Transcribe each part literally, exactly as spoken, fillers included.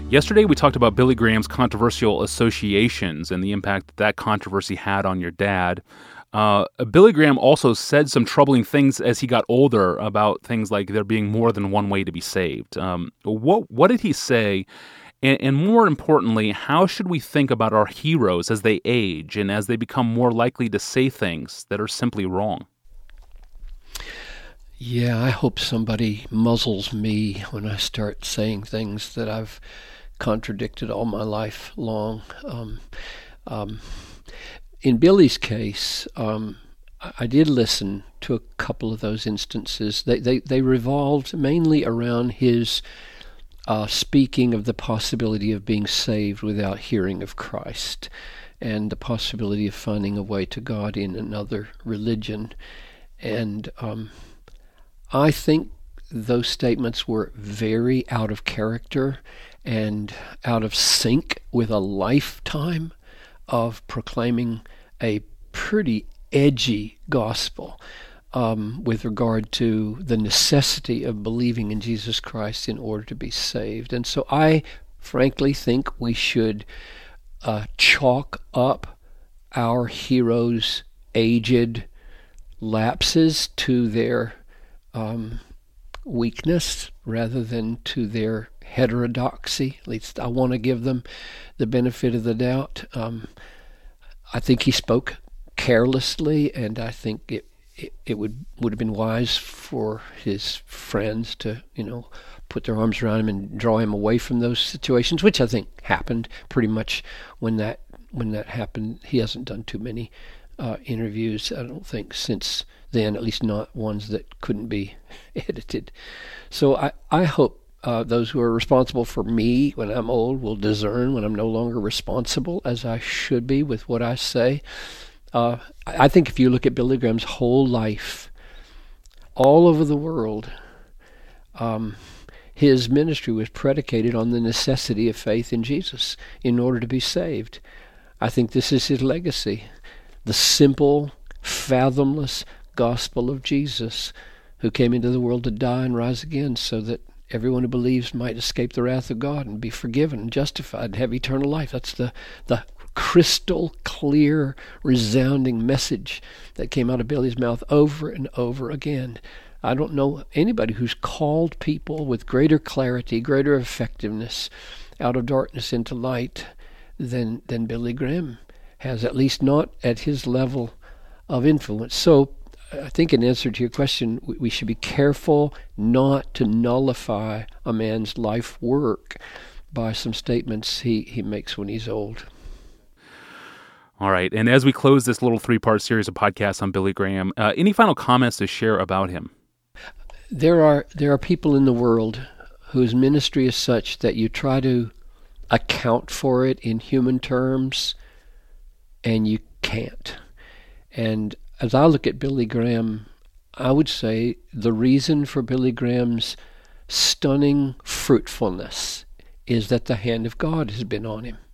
Yesterday, we talked about Billy Graham's controversial associations and the impact that, that controversy had on your dad. Uh, Billy Graham also said some troubling things as he got older about things like there being more than one way to be saved. Um, what what did he say? And, and more importantly, how should we think about our heroes as they age and as they become more likely to say things that are simply wrong? Yeah, I hope somebody muzzles me when I start saying things that I've contradicted all my life long. Um, um, in Billy's case, um, I did listen to a couple of those instances. They they, they revolved mainly around his uh, speaking of the possibility of being saved without hearing of Christ, and the possibility of finding a way to God in another religion. And um, I think those statements were very out of character and out of sync with a lifetime of proclaiming a pretty edgy gospel um, with regard to the necessity of believing in Jesus Christ in order to be saved. And so I frankly think we should uh, chalk up our heroes' aged lapses to their um, weakness rather than to their heterodoxy. At least I want to give them the benefit of the doubt. Um, I think he spoke carelessly, and I think it, it it would would have been wise for his friends to, you know, put their arms around him and draw him away from those situations, which I think happened pretty much when that when that happened. He hasn't done too many uh, interviews, I don't think, since then, at least not ones that couldn't be edited. So I, I hope uh, those who are responsible for me when I'm old will discern when I'm no longer responsible, as I should be, with what I say. Uh, I think if you look at Billy Graham's whole life, all over the world, um, his ministry was predicated on the necessity of faith in Jesus in order to be saved. I think this is his legacy. The simple, fathomless gospel of Jesus, who came into the world to die and rise again so that everyone who believes might escape the wrath of God and be forgiven and justified and have eternal life. That's the, the crystal clear, resounding message that came out of Billy's mouth over and over again. I don't know anybody who's called people with greater clarity, greater effectiveness out of darkness into light than than Billy Graham has, at least not at his level of influence. So I think in answer to your question, we should be careful not to nullify a man's life work by some statements he, he makes when he's old. All right. And as we close this little three-part series of podcasts on Billy Graham, uh, any final comments to share about him? There are there are people in the world whose ministry is such that you try to account for it in human terms, and you can't. And as I look at Billy Graham, I would say the reason for Billy Graham's stunning fruitfulness is that the hand of God has been on him.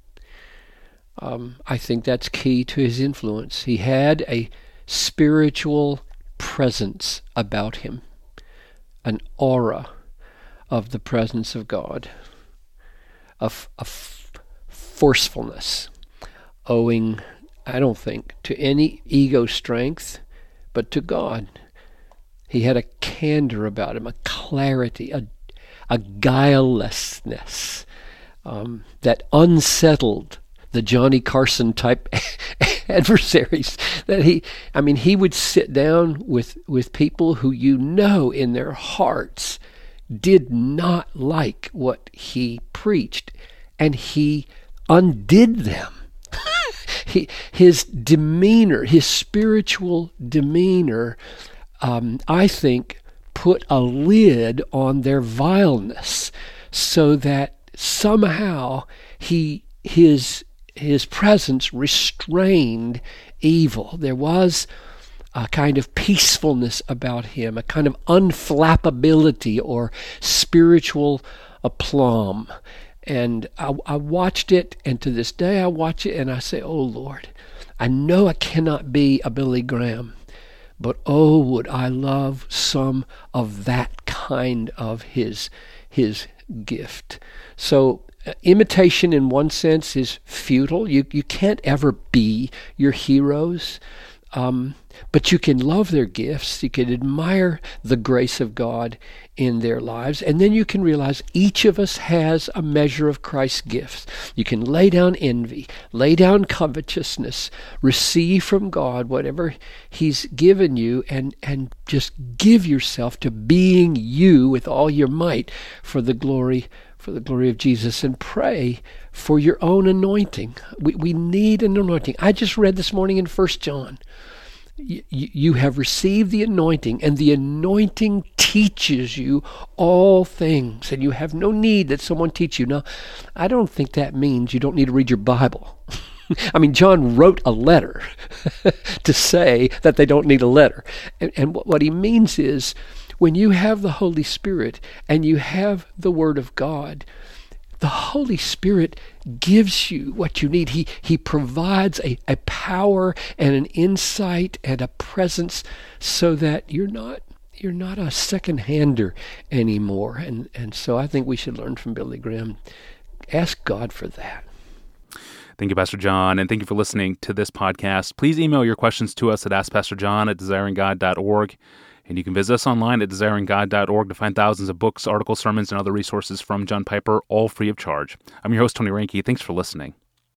Um, I think that's key to his influence. He had a spiritual presence about him, an aura of the presence of God, a, f- a f- forcefulness owing, I don't think, to any ego strength, but to God. He had a candor about him, a clarity, a, a guilelessness um, that unsettled the Johnny Carson type adversaries. That he, I mean, he would sit down with, with people who you know in their hearts did not like what he preached, and he undid them. he, his demeanor, his spiritual demeanor, um, I think, put a lid on their vileness, so that somehow he his his presence restrained evil. There was a kind of peacefulness about him, a kind of unflappability or spiritual aplomb. And I, I watched it, and to this day I watch it, and I say, oh Lord, I know I cannot be a Billy Graham, but oh, would I love some of that kind of his his gift. So imitation in one sense is futile. You you can't ever be your heroes. Um, but you can love their gifts. You can admire the grace of God in their lives. And then you can realize each of us has a measure of Christ's gifts. You can lay down envy, lay down covetousness, receive from God whatever He's given you, and, and just give yourself to being you with all your might for the glory for the glory of Jesus, and pray for your own anointing. We we need an anointing. I just read this morning in First John, you, you have received the anointing, and the anointing teaches you all things, and you have no need that someone teach you. Now, I don't think that means you don't need to read your Bible. I mean, John wrote a letter to say that they don't need a letter. And, and what he means is, when you have the Holy Spirit and you have the Word of God, the Holy Spirit gives you what you need. He he provides a, a power and an insight and a presence so that you're not you're not a second-hander anymore. And, and so I think we should learn from Billy Graham. Ask God for that. Thank you, Pastor John, and thank you for listening to this podcast. Please email your questions to us at ask pastor john at desiring god dot org. And you can visit us online at desiring god dot org to find thousands of books, articles, sermons, and other resources from John Piper, all free of charge. I'm your host, Tony Reinke. Thanks for listening.